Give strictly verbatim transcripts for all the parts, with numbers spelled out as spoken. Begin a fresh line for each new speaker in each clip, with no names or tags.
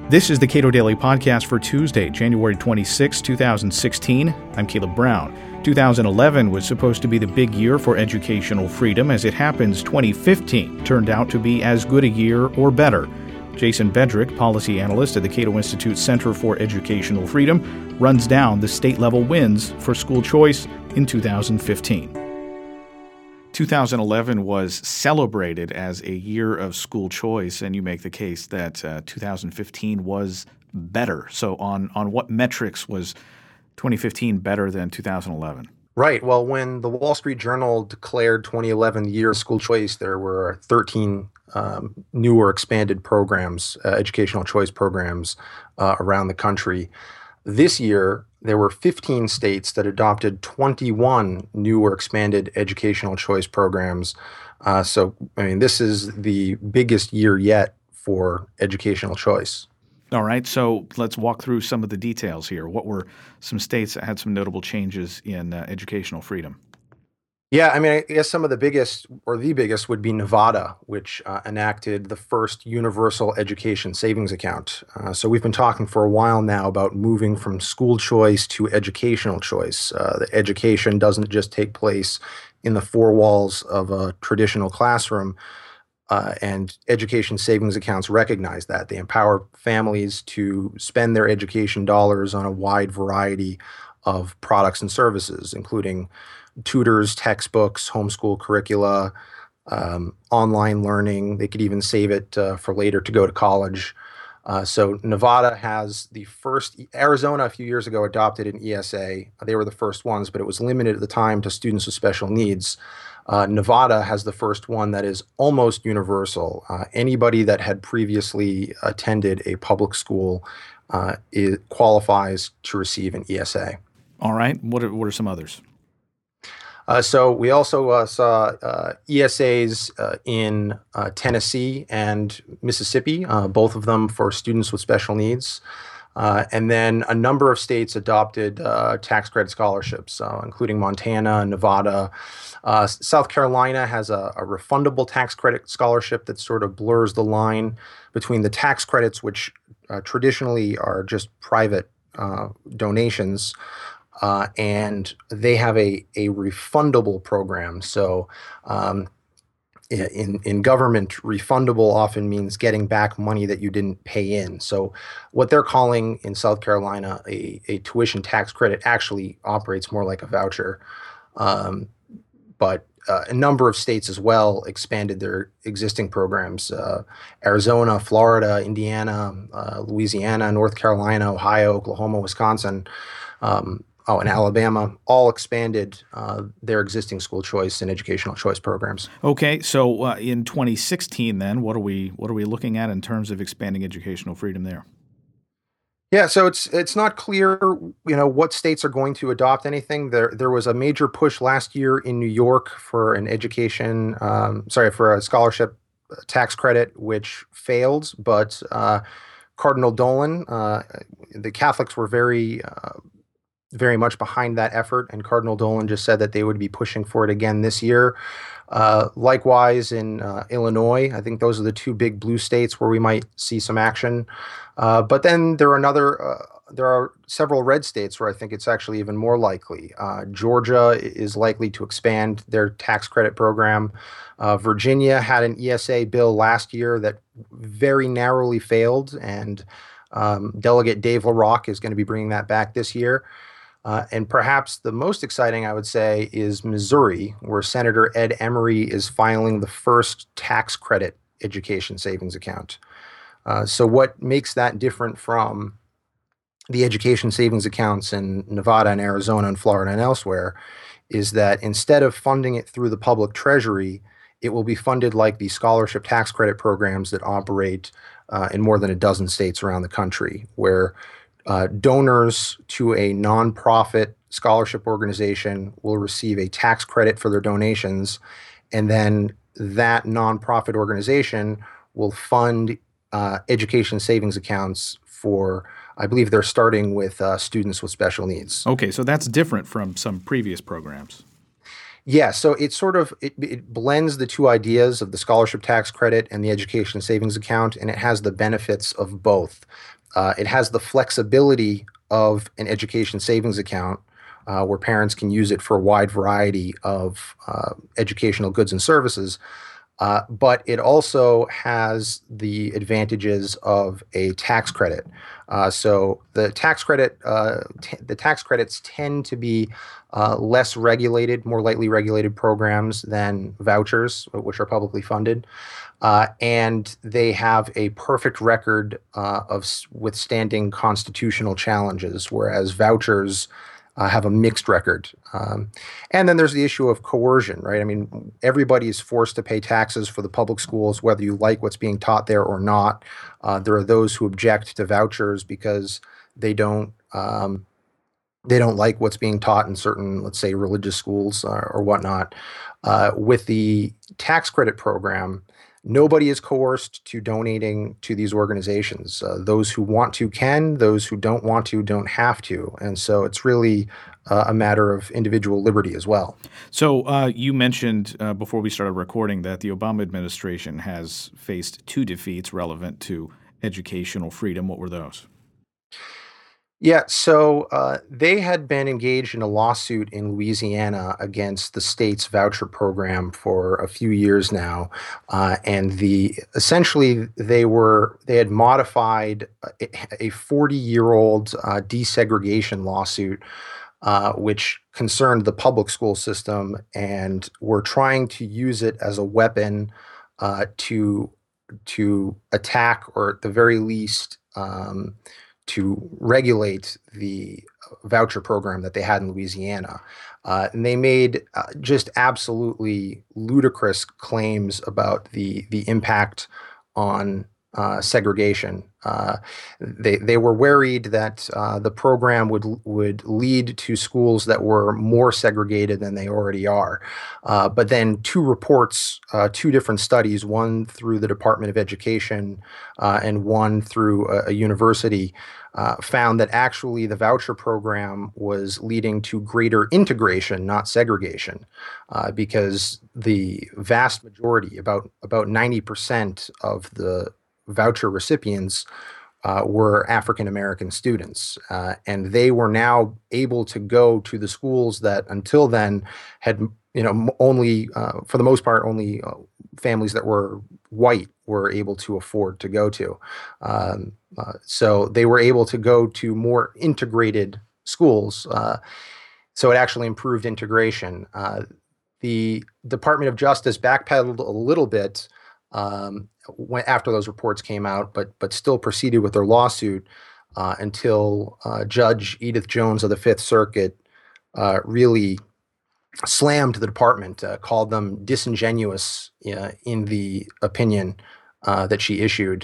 This is the Cato Daily Podcast for Tuesday, January twenty-sixth, twenty sixteen. I'm Caleb Brown. two thousand eleven was supposed to be the big year for educational freedom. As it happens, twenty fifteen turned out to be as good a year or better. Jason Bedrick, policy analyst at the Cato Institute Center for Educational Freedom, runs down the state-level wins for school choice in two thousand fifteen. two thousand eleven was celebrated as a year of school choice, and you make the case that uh, two thousand fifteen was better. So on, on what metrics was twenty fifteen better than two thousand eleven?
Right. Well, when the Wall Street Journal declared twenty eleven the year of school choice, there were thirteen um, new or expanded programs, uh, educational choice programs uh, around the country. This year, there were fifteen states that adopted twenty-one new or expanded educational choice programs. Uh, so, I mean, this is the biggest year yet for educational choice.
All right. So let's walk through some of the details here. What were some states that had some notable changes in uh, educational freedom?
Yeah, I mean, I guess some of the biggest, or the biggest, would be Nevada, which uh, enacted the first universal education savings account. Uh, so we've been talking for a while now about moving from school choice to educational choice. Uh, the education doesn't just take place in the four walls of a traditional classroom, uh, and education savings accounts recognize that. They empower families to spend their education dollars on a wide variety of products and services, including tutors, textbooks, homeschool curricula, um, online learning. They could even save it uh, for later to go to college. Uh, so Nevada has the first, Arizona a few years ago adopted an E S A. They were the first ones, but it was limited at the time to students with special needs. Uh, Nevada has the first one that is almost universal. Uh, anybody that had previously attended a public school uh, is, qualifies to receive an E S A.
All right. What are, what are some others?
Uh, so we also uh, saw uh, E S As uh, in uh, Tennessee and Mississippi, uh, both of them for students with special needs. Uh, and then a number of states adopted uh, tax credit scholarships, uh, including Montana, Nevada. Uh, South Carolina has a, a refundable tax credit scholarship that sort of blurs the line between the tax credits, which uh, traditionally are just private uh, donations, Uh, and they have a, a refundable program. So um, in, in government, refundable often means getting back money that you didn't pay in. So what they're calling in South Carolina a, a tuition tax credit actually operates more like a voucher. Um, but uh, a number of states as well expanded their existing programs. Uh, Arizona, Florida, Indiana, uh, Louisiana, North Carolina, Ohio, Oklahoma, Wisconsin, um, Oh, and Alabama all expanded uh, their existing school choice and educational choice programs.
Okay, so uh, in twenty sixteen, then, what are we what are we looking at in terms of expanding educational freedom there?
Yeah, so it's it's not clear, you know, what states are going to adopt anything. There there was a major push last year in New York for an education, um, sorry, for a scholarship tax credit, which failed. But uh, Cardinal Dolan, uh, the Catholics were very uh, very much behind that effort, and Cardinal Dolan just said that they would be pushing for it again this year. Uh, likewise, in uh, Illinois, I think those are the two big blue states where we might see some action. Uh, but then there are another, uh, there are several red states where I think it's actually even more likely. Uh, Georgia is likely to expand their tax credit program. Uh, Virginia had an E S A bill last year that very narrowly failed, and um, Delegate Dave LaRock is going to be bringing that back this year. Uh, and perhaps the most exciting, I would say, is Missouri, where Senator Ed Emery is filing the first tax credit education savings account. Uh, so what makes that different from the education savings accounts in Nevada and Arizona and Florida and elsewhere is that instead of funding it through the public treasury, it will be funded like the scholarship tax credit programs that operate uh, in more than a dozen states around the country, where Uh, donors to a nonprofit scholarship organization will receive a tax credit for their donations, and then that nonprofit organization will fund uh, education savings accounts for, I believe they're starting with uh, students with special needs.
Okay, so that's different from some previous programs.
Yeah, so it sort of it, it blends the two ideas of the scholarship tax credit and the education savings account, and it has the benefits of both. Uh, it has the flexibility of an education savings account uh, where parents can use it for a wide variety of uh, educational goods and services. Uh, but it also has the advantages of a tax credit. Uh, so the tax credit, uh, t- the tax credits tend to be uh, less regulated, more lightly regulated programs than vouchers, which are publicly funded. Uh, and they have a perfect record uh, of s- withstanding constitutional challenges, whereas vouchers uh, have a mixed record. Um, and then there's the issue of coercion, right? I mean, everybody is forced to pay taxes for the public schools, whether you like what's being taught there or not. Uh, there are those who object to vouchers because they don't. Um, they don't like what's being taught in certain, let's say, religious schools uh, or whatnot. Uh, with the tax credit program, nobody is coerced to donating to these organizations. Uh, those who want to can, those who don't want to don't have to. And so it's really uh, a matter of individual liberty as well.
So uh, you mentioned uh, before we started recording that the Obama administration has faced two defeats relevant to educational freedom. What were those?
Yeah, so uh, they had been engaged in a lawsuit in Louisiana against the state's voucher program for a few years now, uh, and the essentially they were they had modified a forty-year-old uh, desegregation lawsuit, uh, which concerned the public school system, and were trying to use it as a weapon uh, to to attack or at the very least. Um, to regulate the voucher program that they had in Louisiana. Uh, and they made uh, just absolutely ludicrous claims about the the impact on uh, segregation. Uh, they they were worried that uh, the program would would lead to schools that were more segregated than they already are. Uh, but then two reports, uh, two different studies, one through the Department of Education uh, and one through a, a university, uh, found that actually the voucher program was leading to greater integration, not segregation, uh, because the vast majority, about about ninety percent of the voucher recipients uh, were African American students, uh, and they were now able to go to the schools that until then had, you know, only uh, for the most part only uh, families that were white were able to afford to go to. Um, uh, so they were able to go to more integrated schools. Uh, so it actually improved integration. Uh, the Department of Justice backpedaled a little bit um, when, after those reports came out, but but still proceeded with their lawsuit uh, until uh, Judge Edith Jones of the Fifth Circuit uh, really slammed the department, uh, called them disingenuous uh, in the opinion uh, that she issued,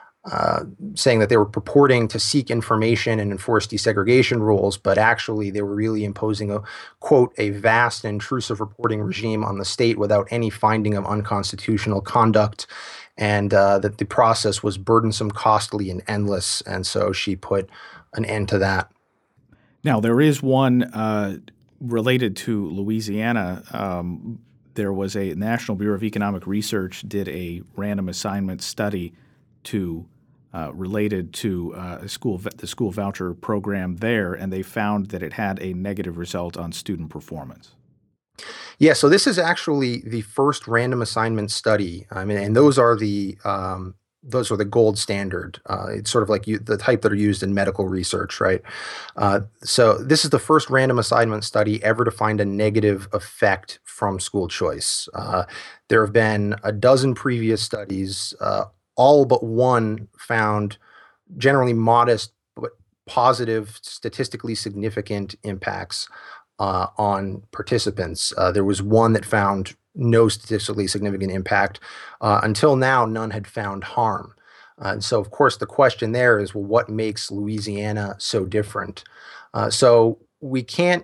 uh, saying that they were purporting to seek information and enforce desegregation rules, but actually they were really imposing a, quote, a vast and intrusive reporting regime on the state without any finding of unconstitutional conduct, and uh, that the process was burdensome, costly, and endless. And so she put an end to that.
Now, there is one uh, related to Louisiana. Um, there was a National Bureau of Economic Research did a random assignment study to uh, related to uh, school the school voucher program there, and they found that it had a negative result on student performance.
Yeah, so this is actually the first random assignment study. I mean, and those are the um, those are the gold standard. Uh, it's sort of like you, the type that are used in medical research, right? Uh, so this is the first random assignment study ever to find a negative effect from school choice. Uh, there have been a dozen previous studies. Uh, all but one found generally modest but positive, statistically significant impacts uh, on participants. Uh, there was one that found no statistically significant impact. Uh, until now, none had found harm. Uh, and so, of course, the question there is, well, what makes Louisiana so different? Uh, so we can't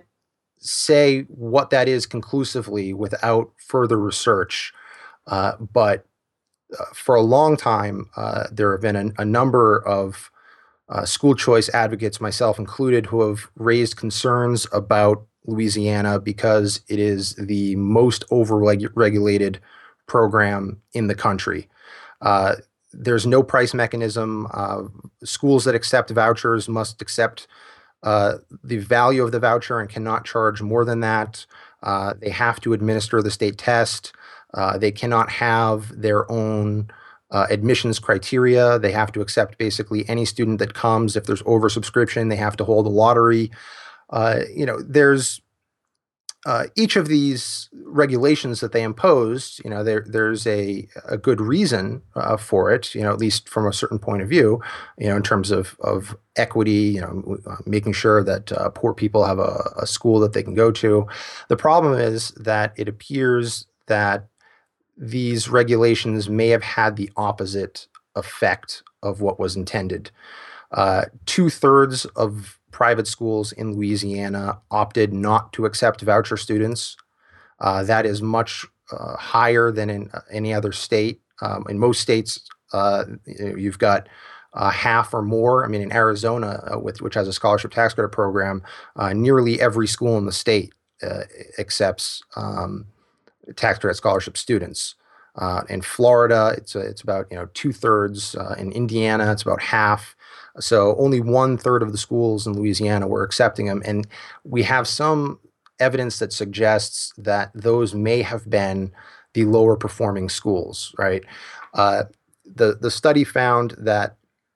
say what that is conclusively without further research. Uh, but uh, for a long time, uh, there have been a, a number of uh, school choice advocates, myself included, who have raised concerns about Louisiana because it is the most over-regulated program in the country. Uh, there's no price mechanism. Uh, schools that accept vouchers must accept uh, the value of the voucher and cannot charge more than that. Uh, they have to administer the state test. Uh, they cannot have their own uh, admissions criteria. They have to accept basically any student that comes. If there's oversubscription, they have to hold a lottery. Uh, you know, there's uh, each of these regulations that they imposed. You know, there there's a a good reason uh, for it. You know, at least from a certain point of view. You know, in terms of of equity. You know, making sure that uh, poor people have a, a school that they can go to. The problem is that it appears that these regulations may have had the opposite effect of what was intended. Uh, two-thirds of private schools in Louisiana opted not to accept voucher students. Uh, that is much uh, higher than in any other state. Um, in most states, uh, you've got uh, half or more. I mean, in Arizona, uh, with, which has a scholarship tax credit program, uh, nearly every school in the state uh, accepts um, tax credit scholarship students. Uh, in Florida, it's a, it's about you know two thirds. Uh, in Indiana, it's about half. So only one third of the schools in Louisiana were accepting them, and we have some evidence that suggests that those may have been the lower performing schools. Right? Uh, the the study found that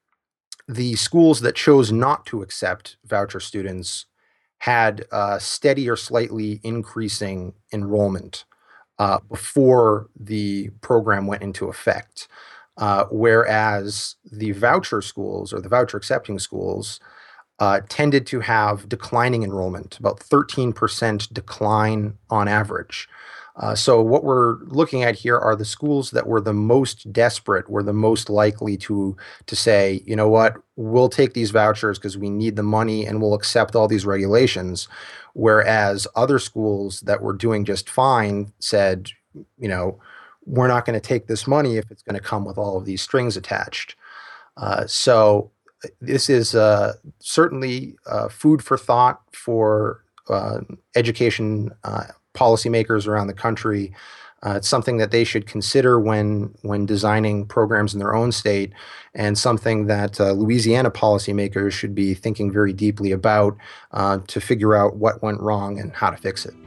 the schools that chose not to accept voucher students had uh, steady or slightly increasing enrollment Uh, before the program went into effect, uh, whereas the voucher schools or the voucher accepting schools uh, tended to have declining enrollment, about thirteen percent decline on average. Uh, so what we're looking at here are the schools that were the most desperate, were the most likely to to say, you know what, we'll take these vouchers because we need the money and we'll accept all these regulations. Whereas other schools that were doing just fine said, you know, we're not going to take this money if it's going to come with all of these strings attached. Uh, so this is uh, certainly uh, food for thought for uh, education uh, policymakers around the country. Uh, it's something that they should consider when when designing programs in their own state, and something that uh, Louisiana policymakers should be thinking very deeply about uh, to figure out what went wrong and how to fix it.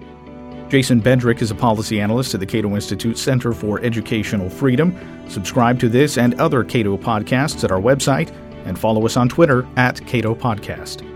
Jason Bedrick is a policy analyst at the Cato Institute Center for Educational Freedom. Subscribe to this and other Cato podcasts at our website, and follow us on Twitter at Cato Podcast.